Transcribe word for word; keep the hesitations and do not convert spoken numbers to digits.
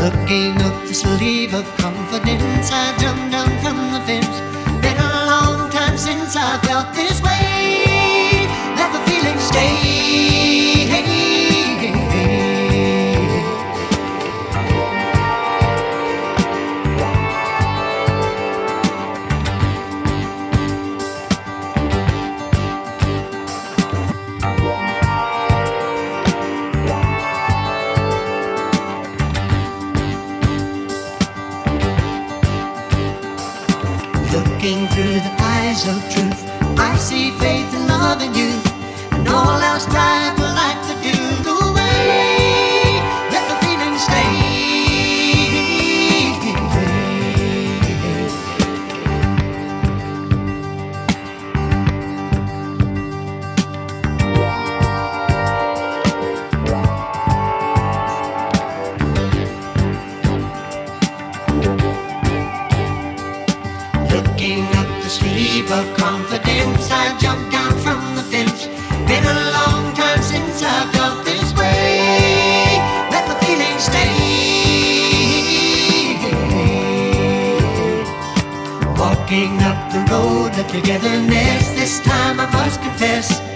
Looking up the sleeve of confidence, I jumped down from the fence. Been a long time since I felt this way. Let the feeling stay. Looking through the eyes of truth, I see faith and love in you, and all else pride will like to do the way. Let the feeling stay. Looking up the sleeve of confidence, I jumped down from the fence. Been a long time since I felt this way. Let the feeling stay. Walking up the road of togetherness, this time I must confess,